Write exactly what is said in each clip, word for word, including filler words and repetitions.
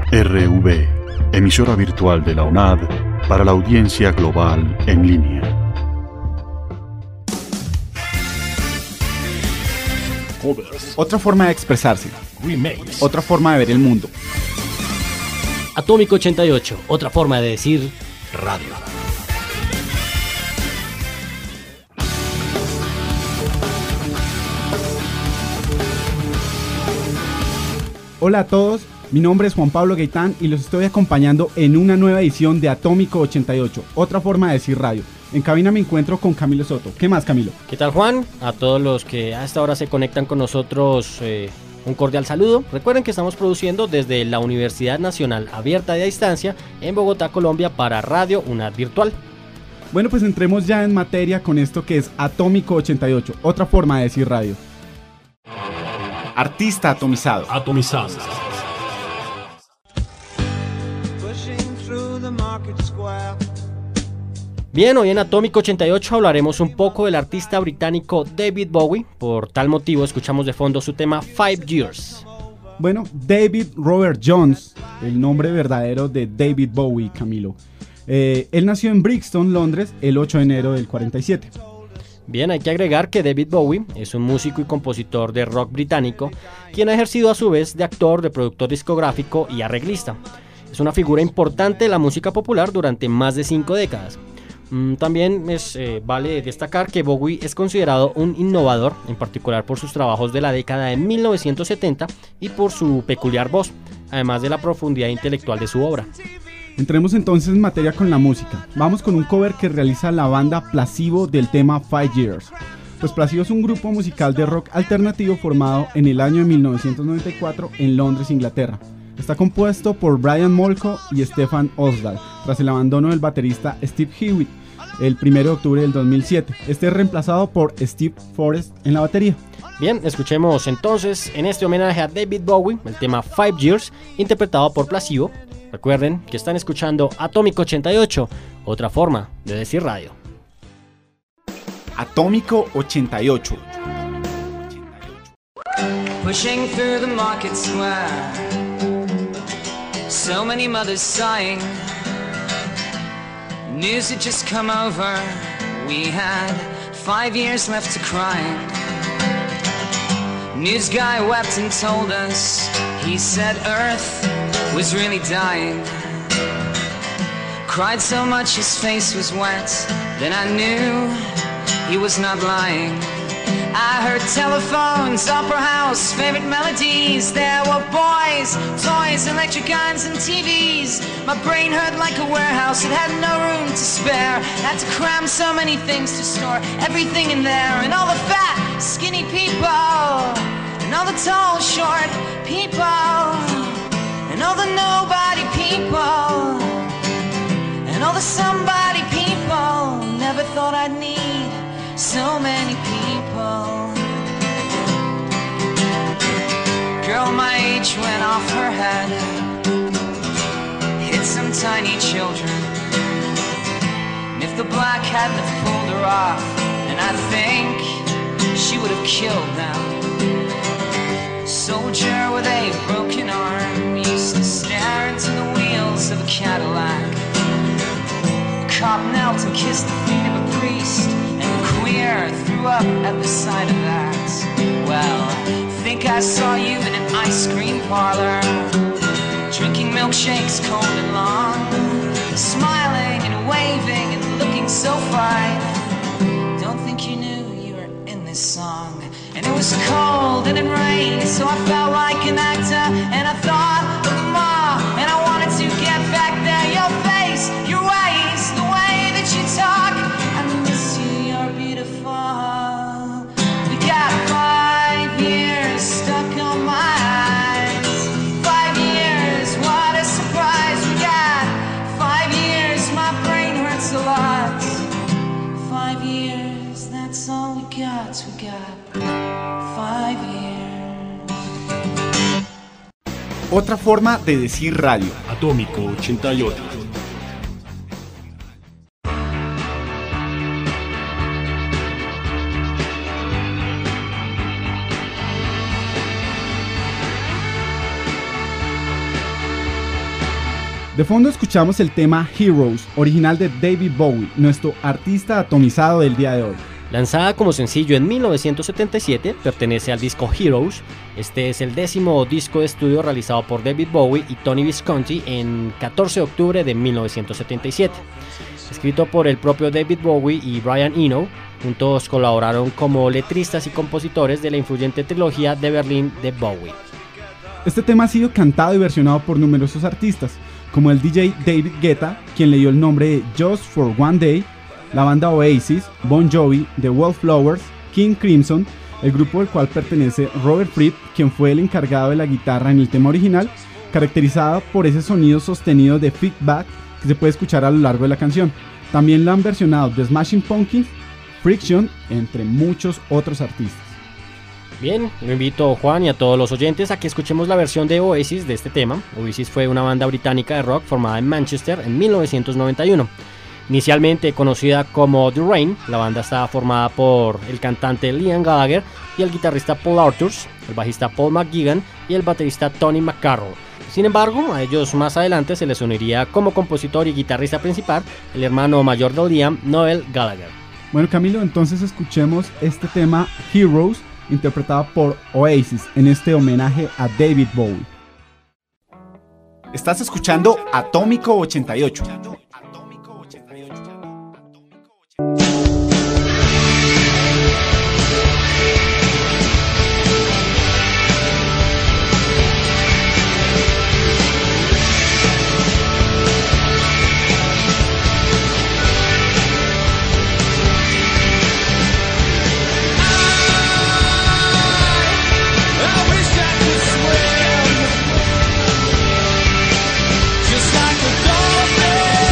R V, emisora virtual de la U N A D para la audiencia global en línea. Covers. Otra forma de expresarse. Remakes. Otra forma de ver el mundo. Atómico ochenta y ocho, otra forma de decir Radio. Hola a todos, mi nombre es Juan Pablo Gaitán y los estoy acompañando en una nueva edición de Atómico ochenta y ocho, otra forma de decir radio. En cabina me encuentro con Camilo Soto. ¿Qué más, Camilo? ¿Qué tal, Juan? A todos los que a esta hora se conectan con nosotros, eh, un cordial saludo. Recuerden que estamos produciendo desde la Universidad Nacional Abierta de Distancia en Bogotá, Colombia, para Radio U N A D Virtual. Bueno, pues entremos ya en materia con esto que es Atómico ochenta y ocho, otra forma de decir radio. Artista atomizado. Atomizado. Bien, hoy en Atómico ochenta y ocho hablaremos un poco del artista británico David Bowie. Por tal motivo escuchamos de fondo su tema Five Years. Bueno, David Robert Jones, el nombre verdadero de David Bowie, Camilo. Eh, él nació en Brixton, Londres, el ocho de enero del cuarenta y siete. Bien, hay que agregar que David Bowie es un músico y compositor de rock británico, quien ha ejercido a su vez de actor, de productor discográfico y arreglista. Es una figura importante de la música popular durante más de cinco décadas. También es, eh, vale destacar que Bowie es considerado un innovador, en particular por sus trabajos de la década de mil novecientos setenta y por su peculiar voz, además de la profundidad intelectual de su obra. Entremos entonces en materia con la música. Vamos con un cover que realiza la banda Placebo del tema Five Years. Pues Placebo es un grupo musical de rock alternativo formado en el año de mil novecientos noventa y cuatro en Londres, Inglaterra. Está compuesto por Brian Molko y Stefan Osdal, tras el abandono del baterista Steve Hewitt el primero de octubre del dos mil siete. Este es reemplazado por Steve Forrest en la batería. Bien, escuchemos entonces en este homenaje a David Bowie el tema Five Years, interpretado por Placebo. Recuerden que están escuchando Atómico ochenta y ocho, otra forma de decir radio. Atómico ochenta y ocho. Pushing through the market square, so many mothers sighing. News had just come over, we had five years left to cry. News guy wept and told us, he said Earth was really dying. Cried so much his face was wet, then I knew he was not lying. I heard telephones, opera house, favorite melodies. There were boys, toys, electric guns and T Vs. My brain hurt like a warehouse, it had no room to spare. Had to cram so many things to store everything in there. And all the fat, skinny people, and all the tall, short people, and all the nobody people, and all the somebody people. Never thought I'd need so many people. Girl my age went off her head, hit some tiny children. And if the black hadn't have pulled her off, then I think she would have killed them. Soldier with a broken arm used to stare into the wheels of a Cadillac. Cop knelt and kissed the feet of a priest, and the queer threw up at the sight of that. Well, think I saw you in an ice cream parlor, drinking milkshakes cold and long, smiling and waving and looking so fine. Don't think you knew you were in this song. And it was cold and it rained, so I felt like an actor, and I thought of Ma, and I wanted to get back there. Your face, your ways, the way that you talk, I miss you, you're beautiful. We got five years stuck on my eyes. Five years, what a surprise. We got five years, my brain hurts a lot. Five years, that's all we got. We got five years. Otra forma de decir radio. Atómico ochenta y ocho. De fondo escuchamos el tema Heroes, original de David Bowie, nuestro artista atomizado del día de hoy. Lanzada como sencillo en mil novecientos setenta y siete, pertenece al disco Heroes. Este es el décimo disco de estudio realizado por David Bowie y Tony Visconti en catorce de octubre de mil novecientos setenta y siete. Escrito por el propio David Bowie y Brian Eno, juntos colaboraron como letristas y compositores de la influyente trilogía de Berlín de Bowie. Este tema ha sido cantado y versionado por numerosos artistas, como el D J David Guetta, quien le dio el nombre de Just for One Day, la banda Oasis, Bon Jovi, The Wallflowers, King Crimson, el grupo al cual pertenece Robert Fripp, quien fue el encargado de la guitarra en el tema original, caracterizado por ese sonido sostenido de feedback que se puede escuchar a lo largo de la canción. También la han versionado The Smashing Pumpkins, Friction, entre muchos otros artistas. Bien, lo invito, Juan, y a todos los oyentes a que escuchemos la versión de Oasis de este tema. Oasis fue una banda británica de rock formada en Manchester en mil novecientos noventa y uno. Inicialmente conocida como The Rain, la banda estaba formada por el cantante Liam Gallagher y el guitarrista Paul Arthurs, el bajista Paul McGuigan y el baterista Tony McCarroll. Sin embargo, a ellos más adelante se les uniría como compositor y guitarrista principal el hermano mayor de Liam, Noel Gallagher. Bueno, Camilo, entonces escuchemos este tema Heroes, interpretado por Oasis, en este homenaje a David Bowie. Estás escuchando Atómico ochenta y ocho. Just like a dolphin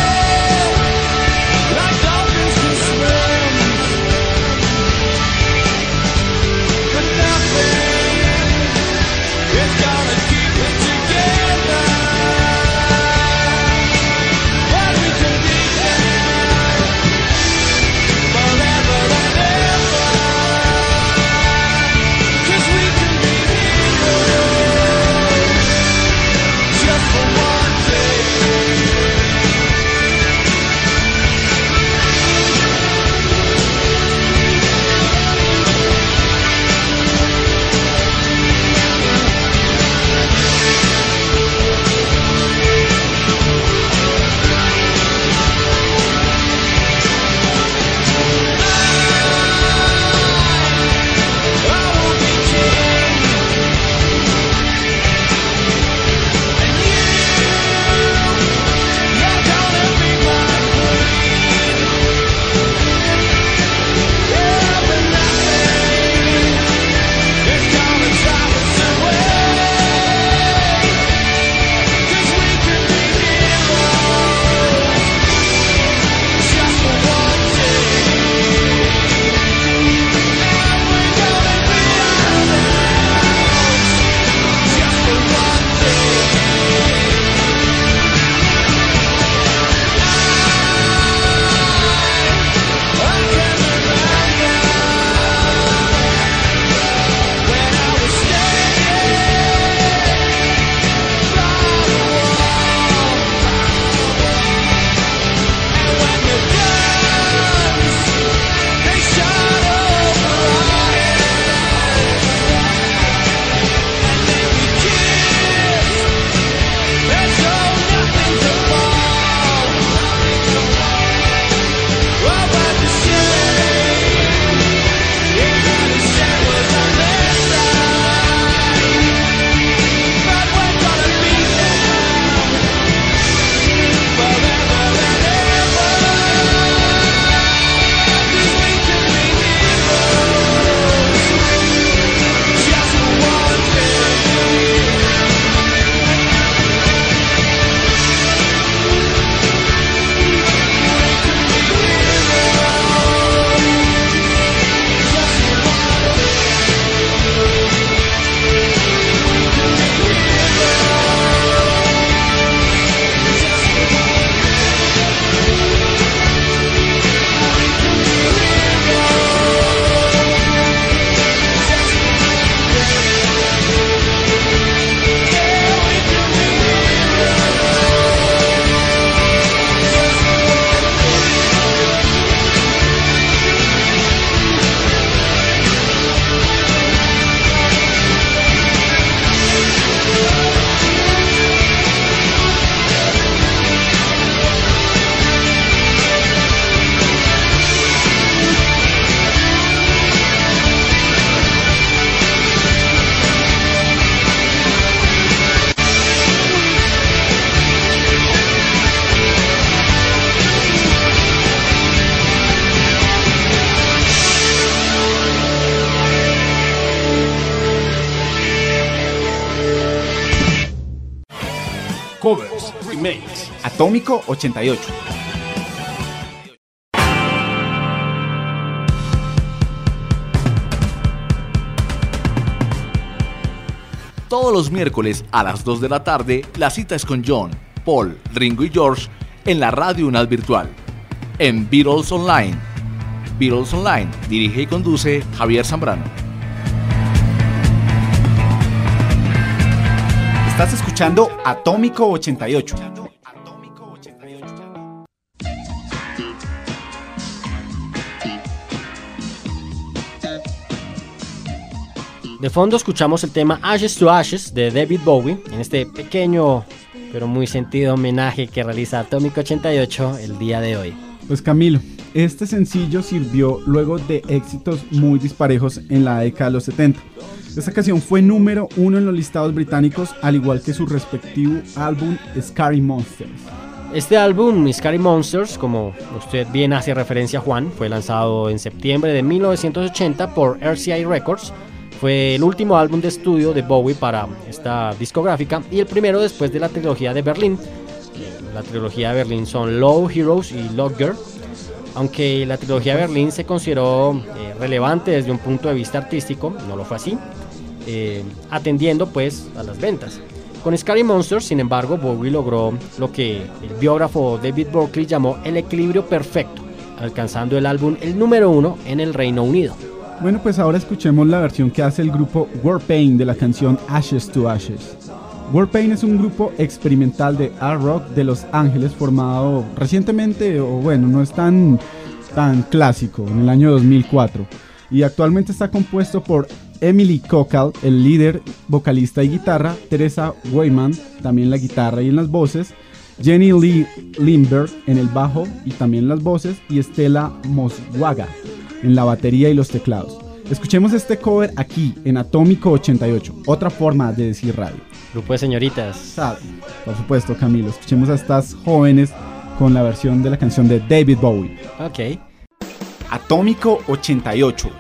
covers, remakes. Atómico ochenta y ocho. Todos los miércoles a las dos de la tarde, la cita es con John, Paul, Ringo y George en la Radio UNAD Virtual, en Beatles Online. Beatles Online, dirige y conduce Javier Zambrano. Estás escuchando Atómico ochenta y ocho. De fondo escuchamos el tema Ashes to Ashes de David Bowie en este pequeño pero muy sentido homenaje que realiza Atómico ochenta y ocho el día de hoy. Pues Camilo, este sencillo sirvió luego de éxitos muy disparejos en la década de los setenta. Esta canción fue número uno en los listados británicos, al igual que su respectivo álbum Scary Monsters. Este álbum, Scary Monsters, como usted bien hace referencia, Juan, fue lanzado en septiembre de mil novecientos ochenta por R C A Records. Fue el último álbum de estudio de Bowie para esta discográfica y el primero después de la trilogía de Berlín. La trilogía de Berlín son Low Heroes y Love Girl. Aunque la trilogía de Berlín se consideró eh, relevante desde un punto de vista artístico, no lo fue así, eh, atendiendo pues a las ventas. Con Scary Monsters, sin embargo, Bowie logró lo que el biógrafo David Buckley llamó el equilibrio perfecto, alcanzando el álbum el número uno en el Reino Unido. Bueno, pues ahora escuchemos la versión que hace el grupo Warpaint de la canción Ashes to Ashes. Warpaint es un grupo experimental de art rock de Los Ángeles formado recientemente, o bueno, no es tan, tan clásico, en el año dos mil cuatro. Y actualmente está compuesto por Emily Cockle, el líder, vocalista y guitarra, Teresa Weyman, también la guitarra y en las voces, Jenny Lee Lindberg en el bajo y también las voces, y Stella Moswaga en la batería y los teclados. Escuchemos este cover aquí en Atómico ochenta y ocho, otra forma de decir radio. Grupo de señoritas. ¿Sabe? Por supuesto, Camilo. Escuchemos a estas jóvenes con la versión de la canción de David Bowie. Ok. Atómico ochenta y ocho.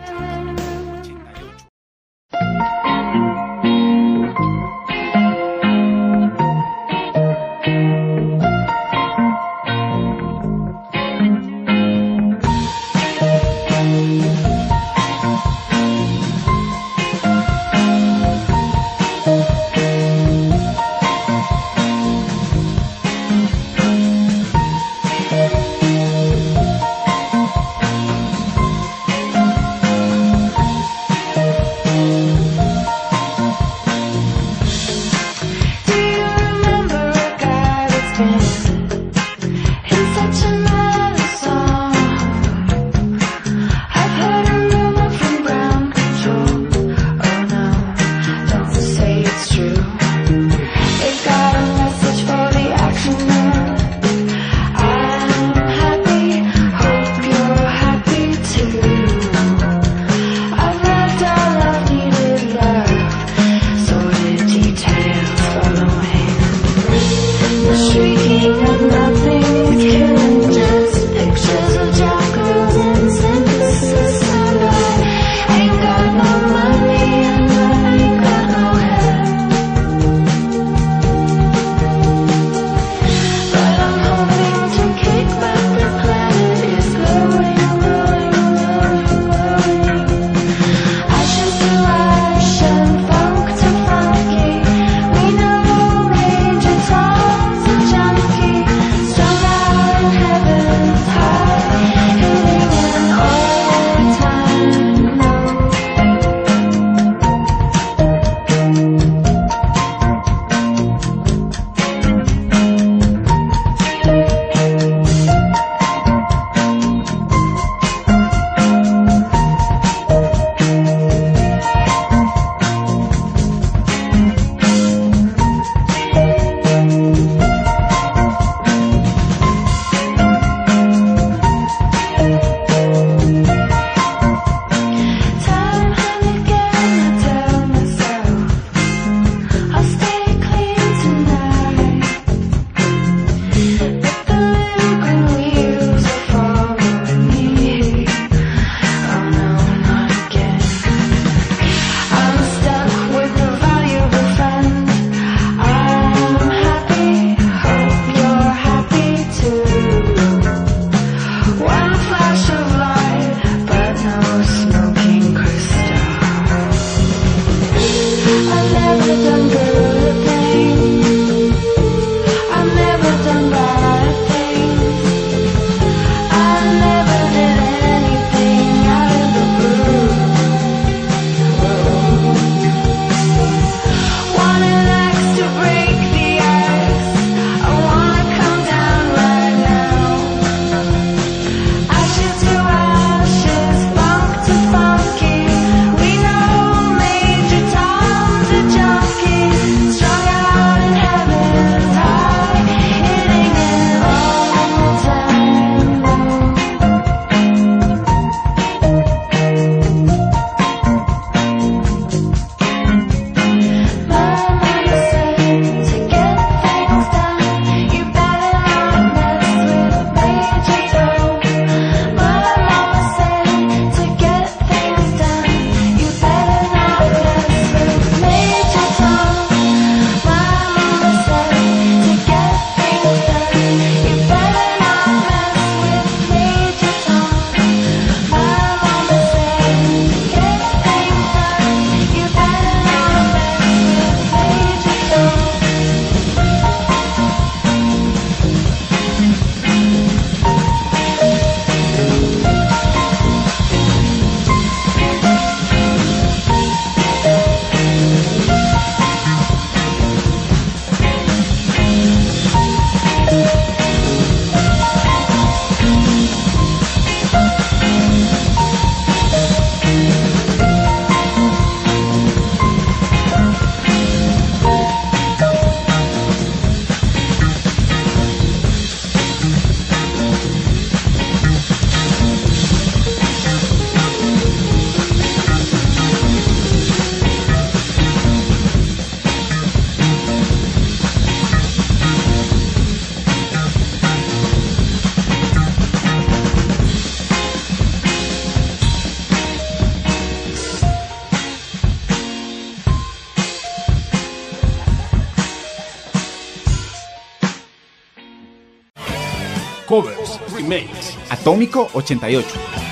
covers, remakes. Atómico ochenta y ocho.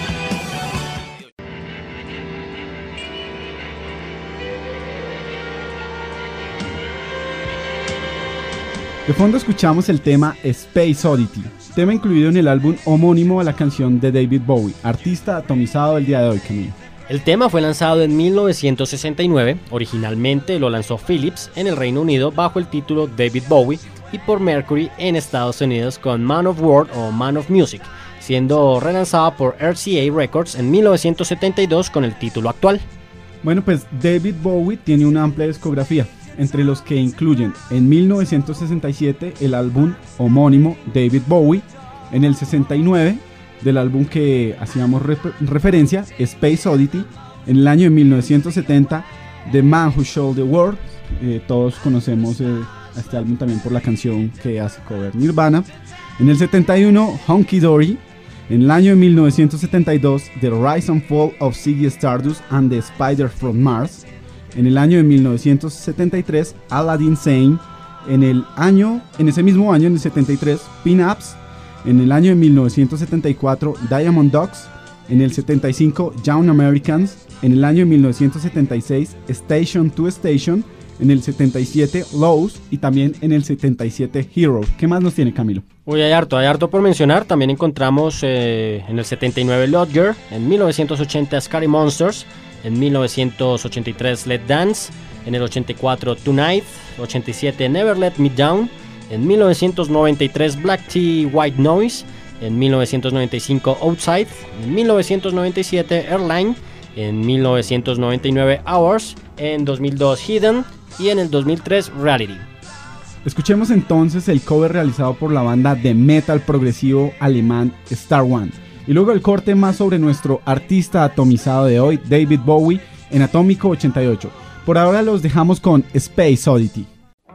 De fondo escuchamos el tema Space Oddity, tema incluido en el álbum homónimo a la canción de David Bowie, artista atomizado el día de hoy, Camilo. El tema fue lanzado en mil novecientos sesenta y nueve, originalmente lo lanzó Philips en el Reino Unido bajo el título David Bowie y por Mercury en Estados Unidos con Man of War o Man of Music, siendo relanzada por R C A Records en mil novecientos setenta y dos con el título actual. Bueno, pues David Bowie tiene una amplia discografía, entre los que incluyen en mil novecientos sesenta y siete el álbum homónimo David Bowie, en el sesenta y nueve del álbum que hacíamos rep- referencia, Space Oddity, en el año de mil novecientos setenta The Man Who Showed the World, eh, todos conocemos eh, a este álbum también por la canción que hace cover Nirvana, en el setenta y uno Honky Dory, en el año de mil novecientos setenta y dos The Rise and Fall of Ziggy Stardust and the Spider from Mars, en el año de mil novecientos setenta y tres Aladdin Sane, en el año, en ese mismo año, en el setenta y tres Pin-Ups, en el año de mil novecientos setenta y cuatro Diamond Dogs, en el setenta y cinco Young Americans, en el año de mil novecientos setenta y seis Station to Station, en el setenta y siete Lows y también en el setenta y siete Hero. ¿Qué más nos tiene, Camilo? Uy, hay harto, hay harto por mencionar. También encontramos eh, en el setenta y nueve Lodger, en mil novecientos ochenta Scary Monsters, en mil novecientos ochenta y tres Let Dance, en el ochenta y cuatro Tonight, ochenta y siete Never Let Me Down, en mil novecientos noventa y tres Black Tea White Noise, en mil novecientos noventa y cinco Outside, en mil novecientos noventa y siete Airline, en mil novecientos noventa y nueve Hours, en dos mil dos Hidden y en el dos mil tres Reality. Escuchemos entonces el cover realizado por la banda de metal progresivo alemán Star One. Y luego el corte más sobre nuestro artista atomizado de hoy, David Bowie, en Atómico ochenta y ocho. Por ahora los dejamos con Space Oddity.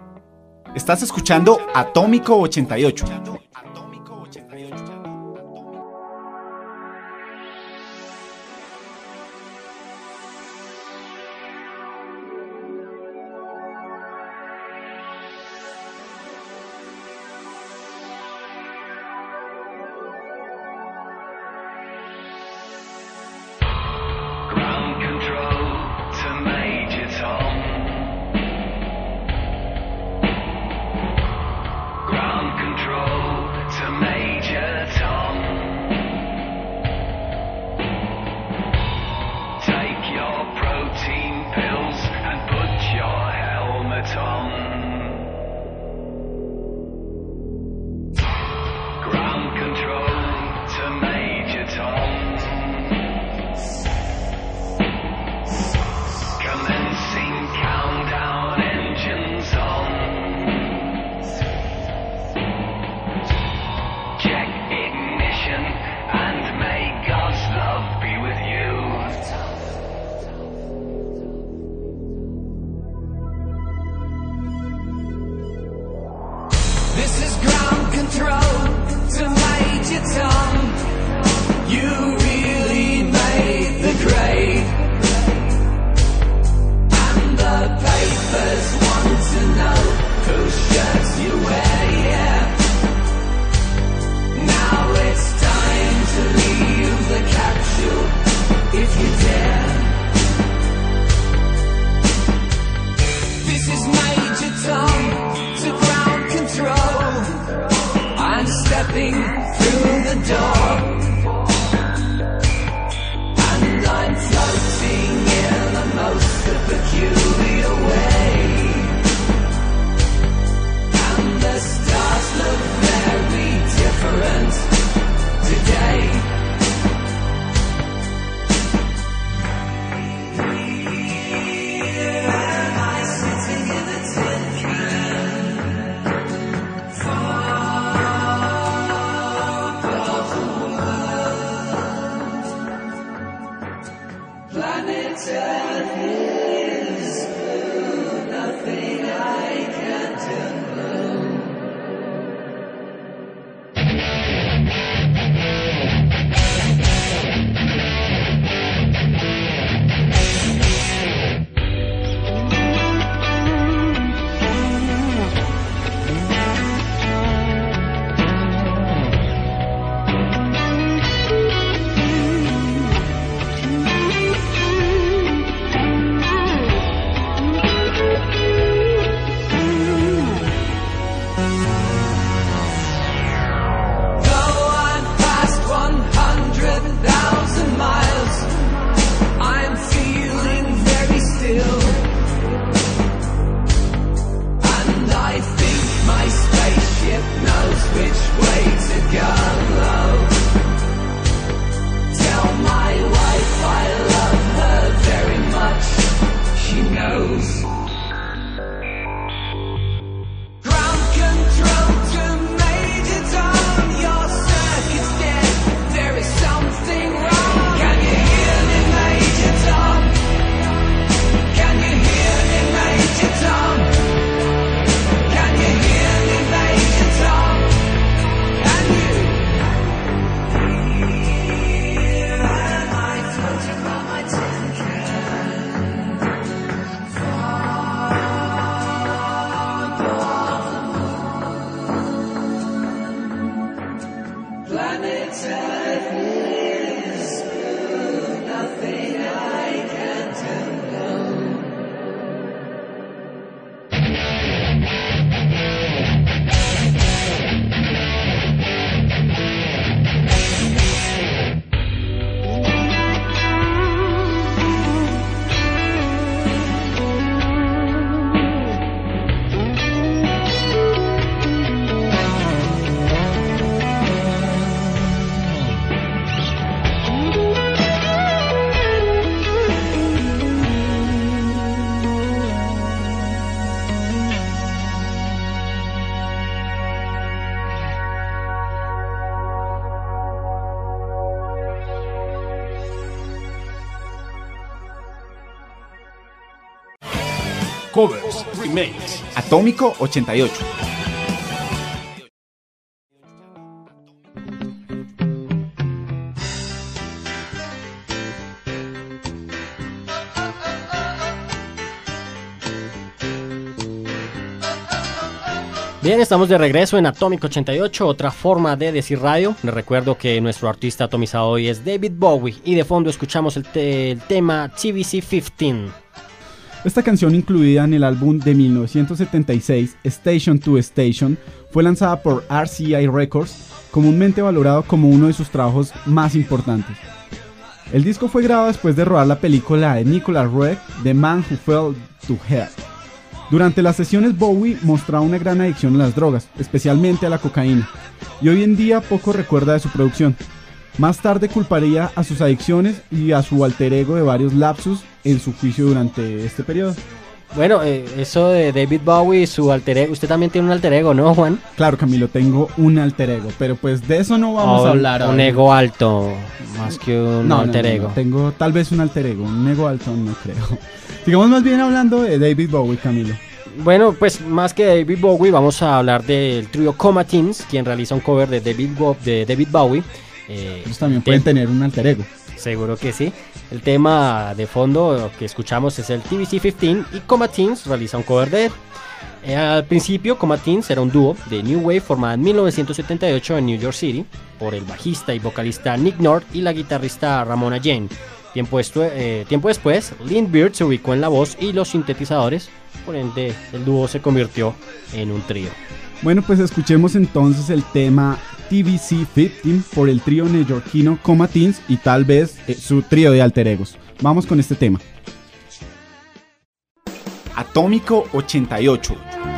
Estás escuchando Atómico ochenta y ocho. Far above covers, remakes. Atómico ochenta y ocho. Bien, estamos de regreso en Atómico ochenta y ocho, otra forma de decir radio. Les recuerdo que nuestro artista atomizado hoy es David Bowie y de fondo escuchamos el, te- el tema T V C quince. Esta canción, incluida en el álbum de mil novecientos setenta y seis Station to Station, fue lanzada por R C A Records, comúnmente valorado como uno de sus trabajos más importantes. El disco fue grabado después de rodar la película de Nicholas Roeg, The Man Who Fell to Hell. Durante las sesiones, Bowie mostraba una gran adicción a las drogas, especialmente a la cocaína, y hoy en día poco recuerda de su producción. Más tarde culparía a sus adicciones y a su alter ego de varios lapsus en su juicio durante este periodo. Bueno, eh, eso de David Bowie y su alter ego, usted también tiene un alter ego, ¿no, Juan? Claro, Camilo, tengo un alter ego, pero pues de eso no vamos Oh, a hablar un hoy. ego alto, más que un No, no, alter no, no, ego. tengo tal vez un alter ego, un ego alto no creo. Sigamos más bien hablando de David Bowie, Camilo. Bueno, pues más que David Bowie, vamos a hablar del trío Coma Teens, quien realiza un cover de David, Bo- de David Bowie. Eh, Ellos también tem- pueden tener un alter ego. Seguro que sí. El tema de fondo que escuchamos es el T V C quince y Coma Teens realiza un cover de él. Eh, al principio, Coma Teens era un dúo de New Wave formado en mil novecientos setenta y ocho en New York City por el bajista y vocalista Nick North y la guitarrista Ramona Jane. Tiempo, estu- eh, tiempo después, Lynn Beard se ubicó en la voz y los sintetizadores, por ende el dúo se convirtió en un trío. Bueno, pues escuchemos entonces el tema T V C quince por el trío neoyorquino Coma Teens y tal vez eh, su trío de alter egos. Vamos con este tema. Atómico ochenta y ocho.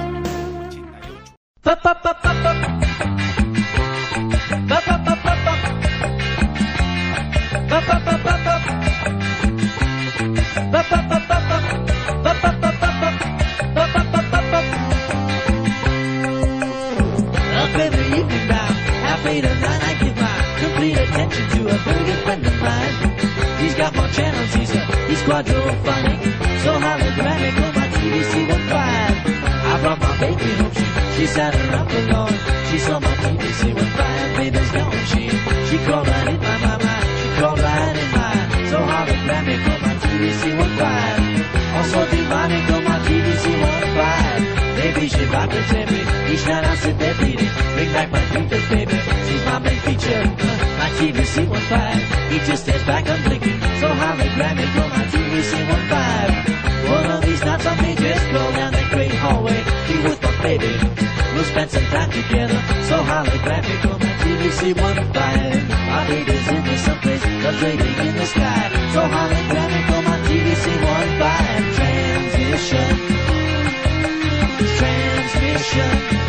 Up every evening now, half eight or nine, I give my complete attention to a very good friend of mine. He's got more channels, he's a he's quadrophonic, so holographic on my T V C fifteen. I brought my baby home, she she sat her up alone. She saw my T V C fifteen, baby's gone. She she called right in my my my, she called right in mine. So holographic on my T V C fifteen, also demonic on my T V C fifteen. Baby, she vibrates every each night I sit there beating. Bring back my dreams, baby. She's my main feature. My T V C fifteen. He just stares back, I'm blinking. So holographic on my T V C fifteen. One of these nights I may just go down that great hallway, be with my baby. We'll spend some time together. So holographic on my T V C fifteen. My baby's in there someplace, fluctuating in the sky. So holographic on my T V C fifteen. Transition. Transmission,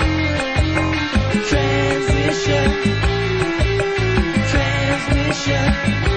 transmission, transmission.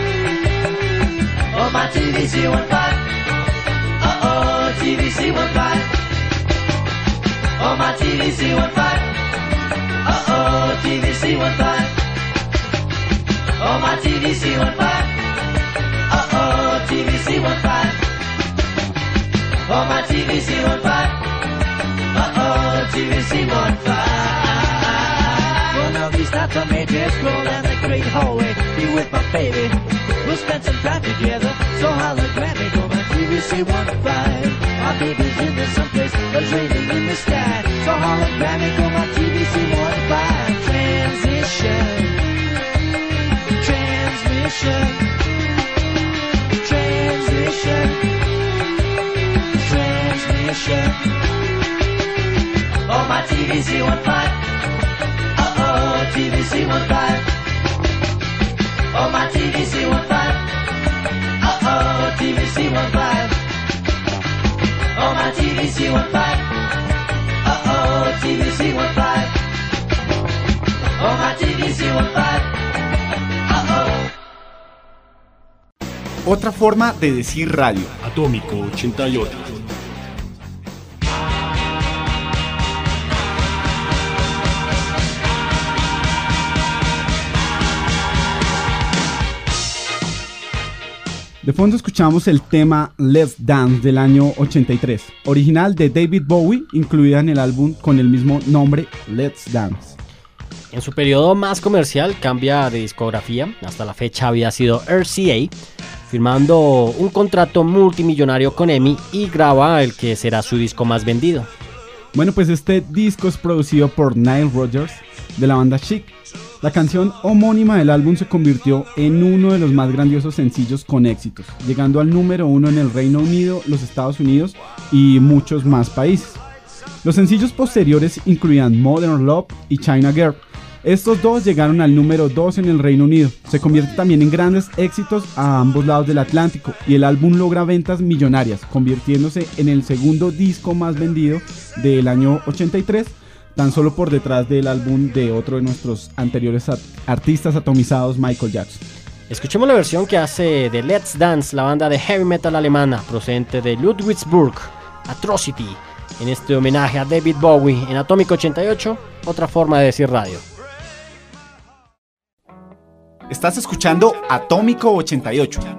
Oh, my T V C fifteen. Uh oh, T V C fifteen. Oh, my T V C fifteen. Uh oh, T V C fifteen. Oh, my T V C fifteen. Uh oh, T V C fifteen. Oh, my T V C fifteen. Uh-oh, T V C fifteen. One of these nights I may just stroll down the great hallway, be with my baby. We'll spend some time together, so holographic on my T V C fifteen. My baby's in there someplace, fluctuating in the sky. So holographic on my T V C fifteen. Transition, transmission, transition, transmission. Oh, my T V C fifteen. Uh-oh, T V C fifteen. Oh, my T V C fifteen. Uh-oh, T V C fifteen. Oh, my T V C fifteen. Uh-oh, T V C fifteen. Oh, my T V C fifteen. Uh-oh. Otra forma de decir radio. Atómico ochenta y ocho. De fondo escuchamos el tema Let's Dance del año ochenta y tres, original de David Bowie, incluida en el álbum con el mismo nombre, Let's Dance. En su periodo más comercial cambia de discografía, hasta la fecha había sido R C A, firmando un contrato multimillonario con E M I y graba el que será su disco más vendido. Bueno, pues este disco es producido por Nile Rodgers de la banda Chic. La canción homónima del álbum se convirtió en uno de los más grandiosos sencillos con éxitos, llegando al número uno en el Reino Unido, los Estados Unidos y muchos más países. Los sencillos posteriores incluían Modern Love y China Girl. Estos dos llegaron al número dos en el Reino Unido. Se convierte también en grandes éxitos a ambos lados del Atlántico y el álbum logra ventas millonarias, convirtiéndose en el segundo disco más vendido del año ochenta y tres, tan solo por detrás del álbum de otro de nuestros anteriores at- artistas atomizados, Michael Jackson. Escuchemos la versión que hace de Let's Dance la banda de heavy metal alemana procedente de Ludwigsburg, Atrocity, en este homenaje a David Bowie en Atómico ochenta y ocho, otra forma de decir radio. Estás escuchando Atómico ochenta y ocho.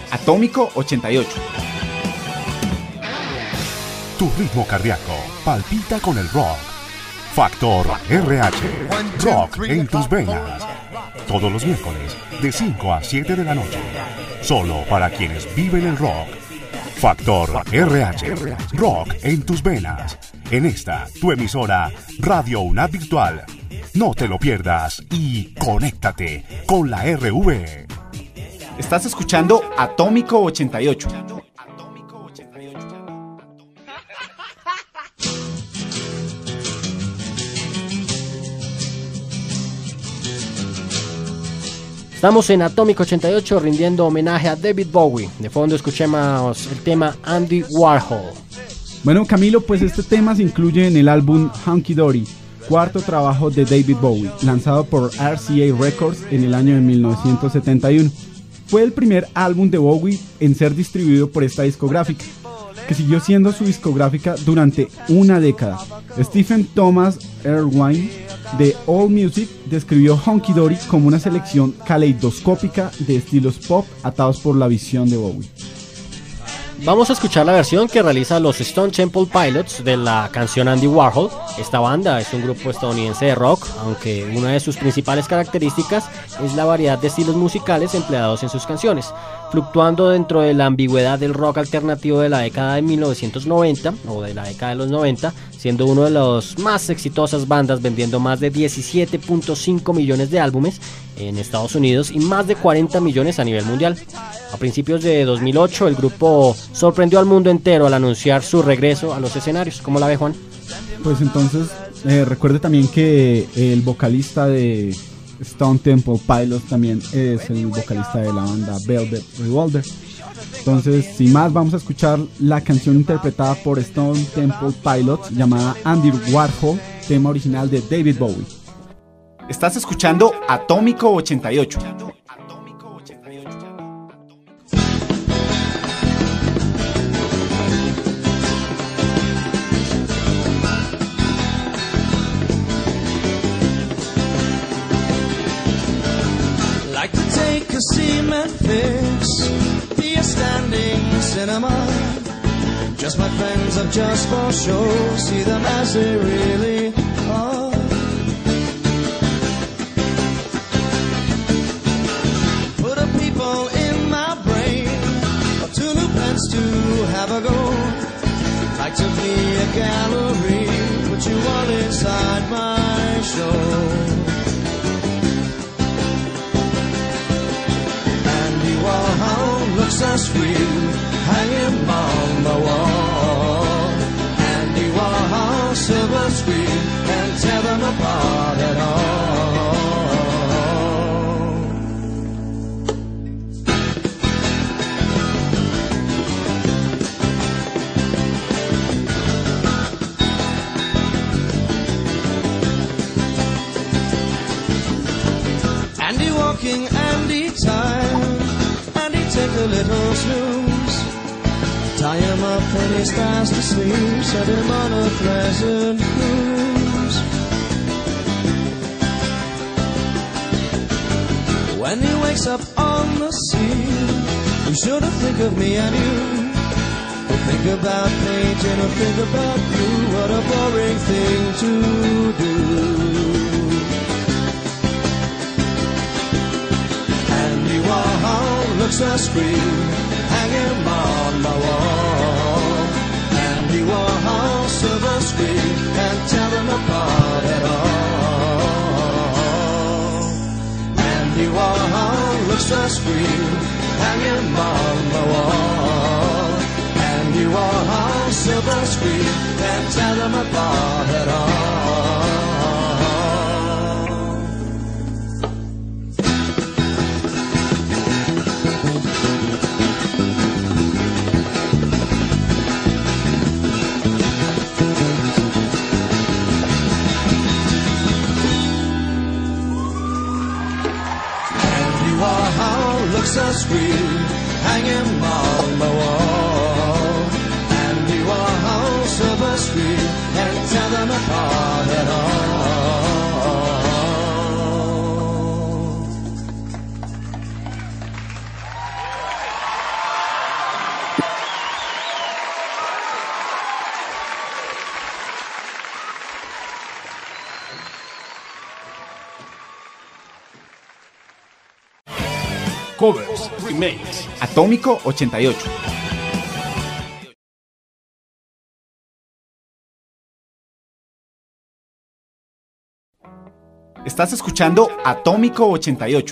Atómico ochenta y ocho. Tu ritmo cardíaco palpita con el rock. Factor R H, rock en tus venas. Todos los miércoles de cinco a siete de la noche. Solo para quienes viven el rock. Factor R H, rock en tus venas. En esta, tu emisora Radio UNAD Virtual. No te lo pierdas y conéctate con la R V. Estás escuchando Atómico ochenta y ocho. Estamos en Atómico ochenta y ocho rindiendo homenaje a David Bowie. De fondo escuchemos el tema Andy Warhol. Bueno, Camilo, pues este tema se incluye en el álbum Hunky Dory, cuarto trabajo de David Bowie, lanzado por R C A Records en el año de mil novecientos setenta y uno. Fue el primer álbum de Bowie en ser distribuido por esta discográfica, que siguió siendo su discográfica durante una década. Stephen Thomas Erlewine de AllMusic describió Hunky Dory como una selección caleidoscópica de estilos pop atados por la visión de Bowie. Vamos a escuchar la versión que realiza los Stone Temple Pilots de la canción Andy Warhol. Esta banda es un grupo estadounidense de rock, aunque una de sus principales características es la variedad de estilos musicales empleados en sus canciones, fluctuando dentro de la ambigüedad del rock alternativo de la década de mil novecientos noventa o de la década de los noventa, siendo uno de las más exitosas bandas, vendiendo más de diecisiete punto cinco millones de álbumes en Estados Unidos y más de cuarenta millones a nivel mundial. A principios de dos mil ocho el grupo sorprendió al mundo entero al anunciar su regreso a los escenarios. ¿Cómo la ve, Juan? Pues entonces eh, recuerde también que el vocalista de Stone Temple Pilots también es el vocalista de la banda Velvet Revolver. Entonces, sin más, vamos a escuchar la canción interpretada por Stone Temple Pilots llamada Andy Warhol, tema original de David Bowie. Estás escuchando Atómico ochenta y ocho. Like to take a cement fix, be a standing cinema. Just my friends up just for show, see them as they really are. Put a people in my brain, two new plans to have a go. Like to be a gallery, put you all inside my show. Warhol looks so sweet, hanging on the wall. Andy Warhol, silver screen, can't tear them apart at all. Andy walking, Andy time. Take a little snooze, tie him up and he's fast asleep, set him on a pleasant cruise. When he wakes up on the scene, be sure to think of me and you. He'll think about painting, he'll think about you. What a boring thing to do. Andy Warhol looks a screen, hanging on the wall. Andy Warhol, silver screen, can't tell them apart at all. Andy Warhol looks a screen, hanging on the wall. Andy Warhol, silver screen, can't tell them apart at all. Looks so sweet, hanging on the wall. Andy Warhol, silver screen, can't tell them apart. Covers, remakes. Atómico ochenta y ocho. Estás escuchando Atómico ochenta y ocho.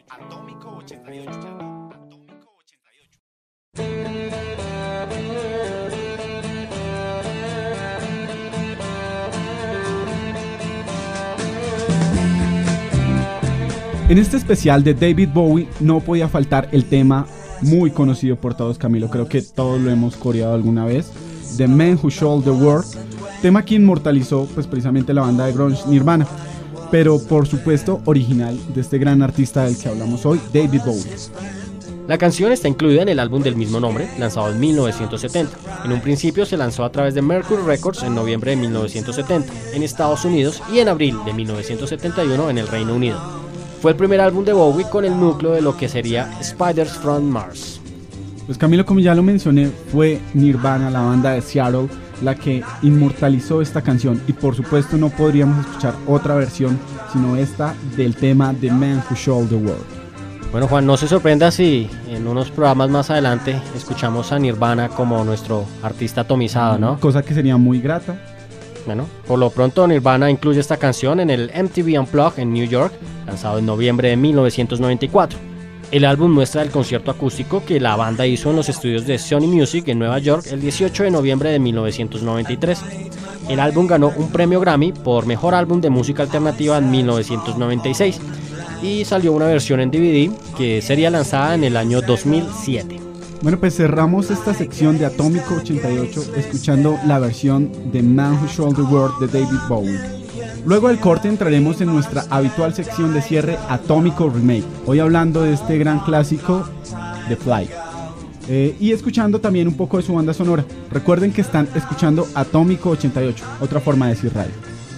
En este especial de David Bowie no podía faltar el tema muy conocido por todos, Camilo, creo que todos lo hemos coreado alguna vez, The Man Who Sold the World, tema que inmortalizó pues precisamente la banda de grunge Nirvana, pero por supuesto original de este gran artista del que hablamos hoy, David Bowie. La canción está incluida en el álbum del mismo nombre, lanzado en mil novecientos setenta. En un principio se lanzó a través de Mercury Records en noviembre de mil novecientos setenta en Estados Unidos y en abril de mil novecientos setenta y uno en el Reino Unido. Fue el primer álbum de Bowie con el núcleo de lo que sería Spiders from Mars. Pues Camilo, como ya lo mencioné, fue Nirvana, la banda de Seattle, la que inmortalizó esta canción, y por supuesto no podríamos escuchar otra versión sino esta del tema The Man Who Sold the World. Bueno, Juan, no se sorprenda si en unos programas más adelante escuchamos a Nirvana como nuestro artista atomizado, ¿no? Cosa que sería muy grata. Bueno, por lo pronto Nirvana incluye esta canción en el M T V Unplugged en New York, lanzado en noviembre de mil novecientos noventa y cuatro. El álbum muestra el concierto acústico que la banda hizo en los estudios de Sony Music en Nueva York el dieciocho de noviembre de mil novecientos noventa y tres. El álbum ganó un premio Grammy por Mejor Álbum de Música Alternativa en mil novecientos noventa y seis y salió una versión en D V D que sería lanzada en el año dos mil siete. Bueno, pues cerramos esta sección de Atómico ochenta y ocho escuchando la versión de Man Who Sold the World de David Bowie. Luego del corte entraremos en nuestra habitual sección de cierre, Atómico Remake, hoy hablando de este gran clásico, The Fly, eh, y escuchando también un poco de su banda sonora. Recuerden que están escuchando Atómico ochenta y ocho, otra forma de decir radio.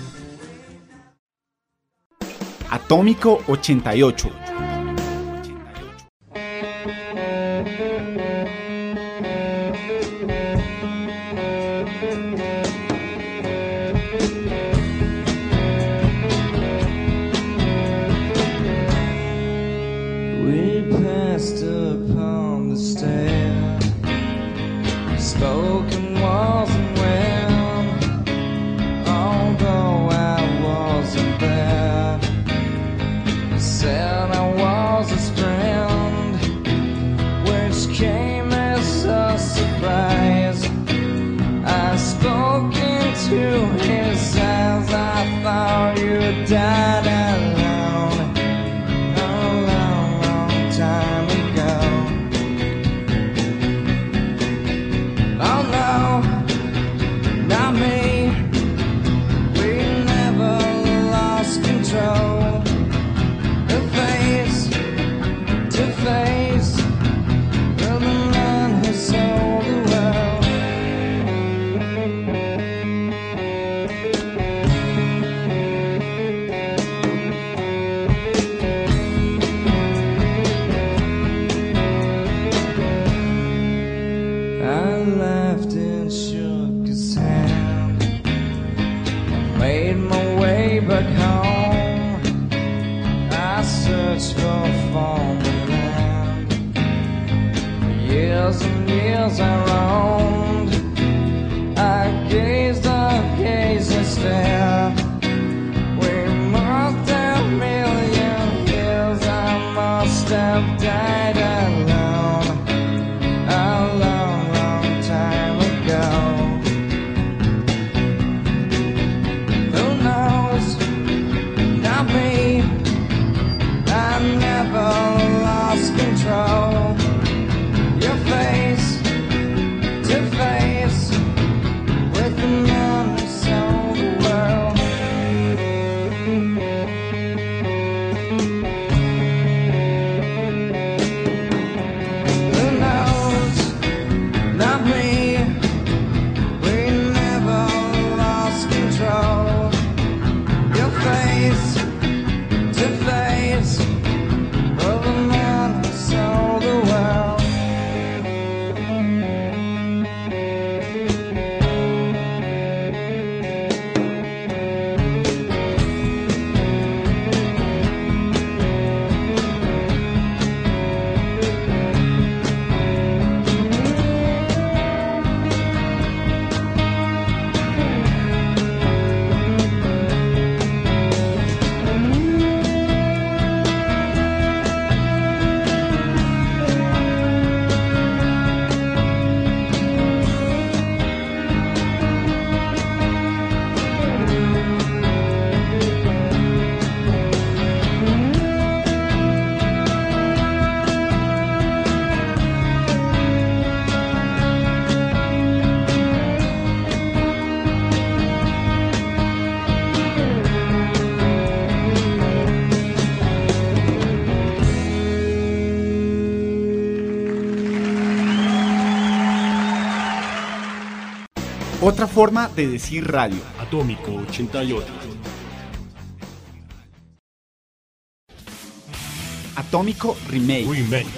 Atómico ochenta y ocho. Never lost control. Your face Otra forma de decir radio. Atómico ochenta y ocho. Atómico Remake. Remake.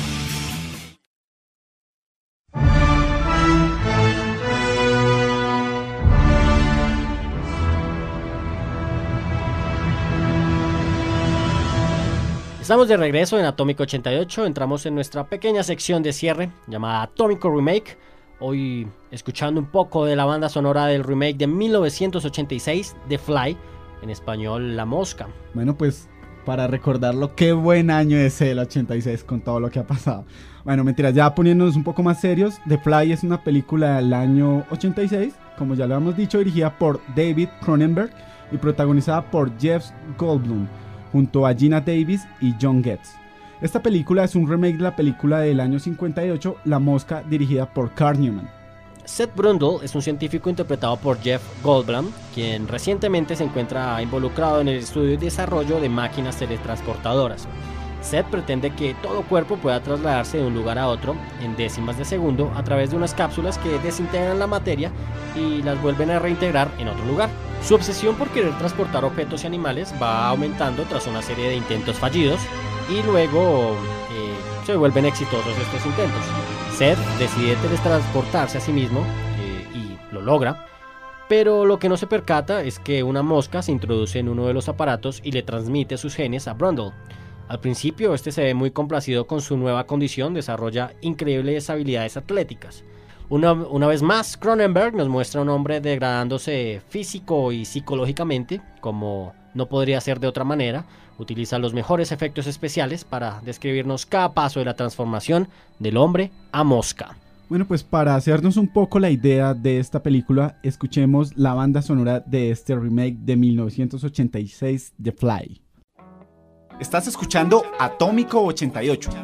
Estamos de regreso en Atómico ochenta y ocho, entramos en nuestra pequeña sección de cierre llamada Atómico Remake. Hoy escuchando un poco de la banda sonora del remake de mil novecientos ochenta y seis, The Fly, en español La Mosca. Bueno, pues para recordarlo, qué buen año es el ochenta y seis con todo lo que ha pasado. Bueno, mentiras, ya poniéndonos un poco más serios, The Fly es una película del año ochenta y seis, como ya lo hemos dicho, dirigida por David Cronenberg y protagonizada por Jeff Goldblum, junto a Gina Davis y John Getz. Esta película es un remake de la película del año cincuenta y ocho, La Mosca, dirigida por Carl Newman. Seth Brundle es un científico interpretado por Jeff Goldblum, quien recientemente se encuentra involucrado en el estudio y desarrollo de máquinas teletransportadoras. Seth pretende que todo cuerpo pueda trasladarse de un lugar a otro en décimas de segundo a través de unas cápsulas que desintegran la materia y las vuelven a reintegrar en otro lugar. Su obsesión por querer transportar objetos y animales va aumentando tras una serie de intentos fallidos y luego eh, se vuelven exitosos estos intentos. Seth decide teletransportarse a sí mismo eh, y lo logra, pero lo que no se percata es que una mosca se introduce en uno de los aparatos y le transmite sus genes a Brundle. Al principio este se ve muy complacido con su nueva condición, desarrolla increíbles habilidades atléticas. Una, una vez más, Cronenberg nos muestra a un hombre degradándose físico y psicológicamente, como no podría ser de otra manera. Utiliza los mejores efectos especiales para describirnos cada paso de la transformación del hombre a mosca. Bueno, pues para hacernos un poco la idea de esta película, escuchemos la banda sonora de este remake de mil novecientos ochenta y seis, The Fly. Estás escuchando Atómico ochenta y ocho.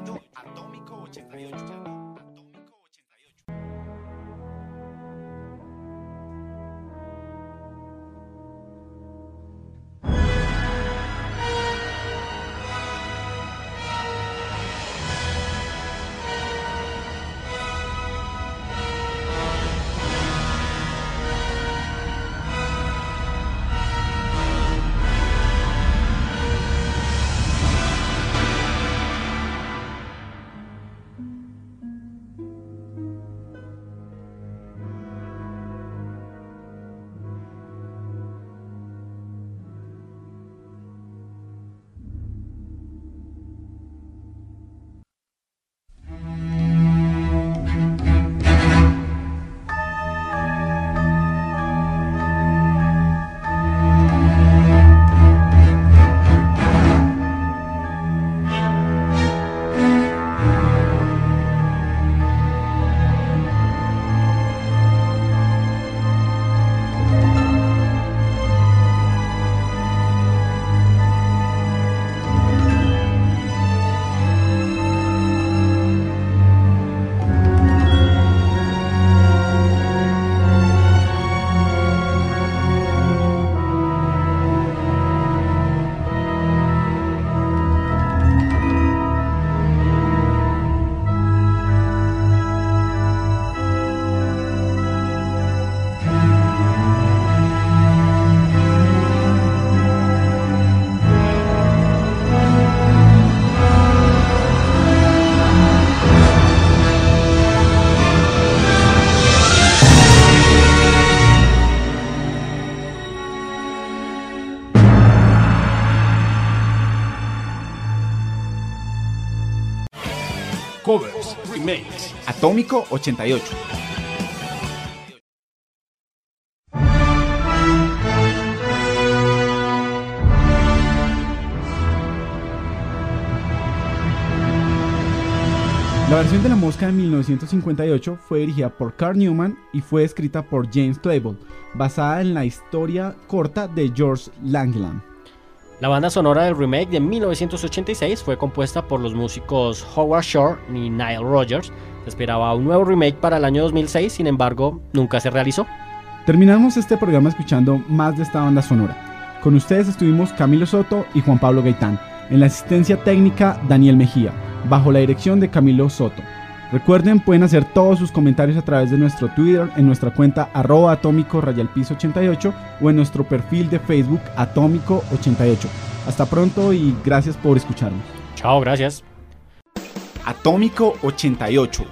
Covers, remakes. Atómico ochenta y ocho. La versión de La Mosca de mil novecientos cincuenta y ocho fue dirigida por Carl Newman y fue escrita por James Claypool, basada en la historia corta de George Langland. La banda sonora del remake de mil novecientos ochenta y seis fue compuesta por los músicos Howard Shore y Nile Rodgers. Se esperaba un nuevo remake para el año dos mil seis, sin embargo, nunca se realizó. Terminamos este programa escuchando más de esta banda sonora. Con ustedes estuvimos Camilo Soto y Juan Pablo Gaitán. En la asistencia técnica, Daniel Mejía, bajo la dirección de Camilo Soto. Recuerden, pueden hacer todos sus comentarios a través de nuestro Twitter, en nuestra cuenta arroba atómico rayal piso ochenta y ocho o en nuestro perfil de Facebook atómico ochenta y ocho. Hasta pronto y gracias por escucharnos. Chao, gracias. Atómico ochenta y ocho.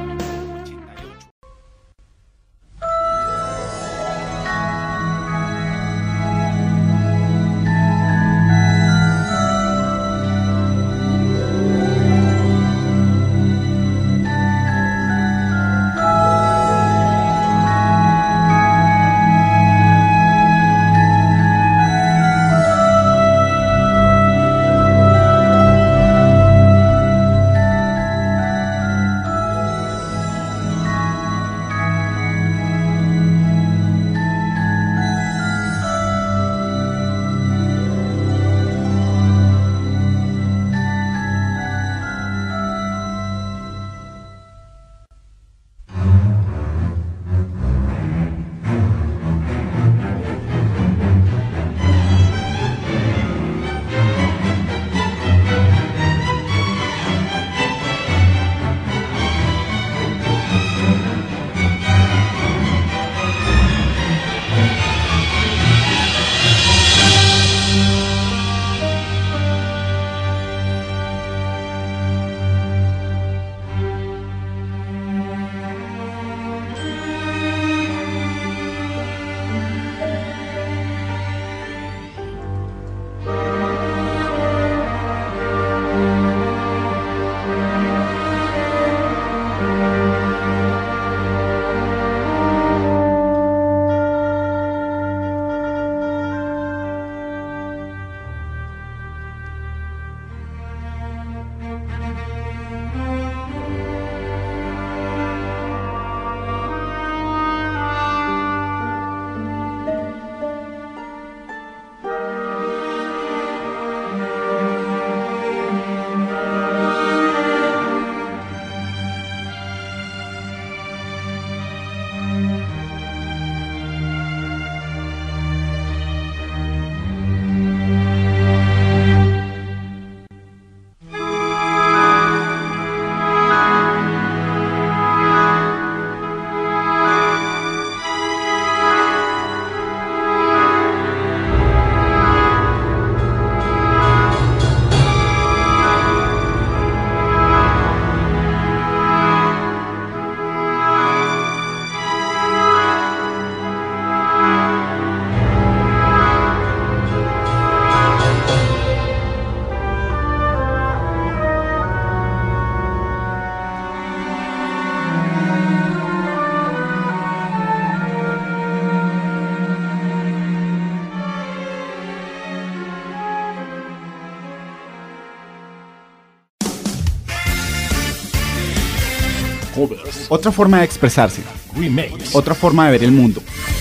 Covers, Otra forma de expresarse. remakes, Otra forma de ver el mundo.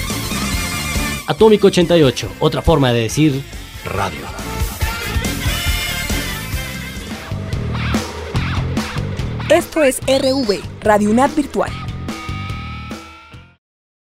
Atómico ochenta y ocho, otra forma de decir radio. Esto es R V, Radio UNAD Virtual.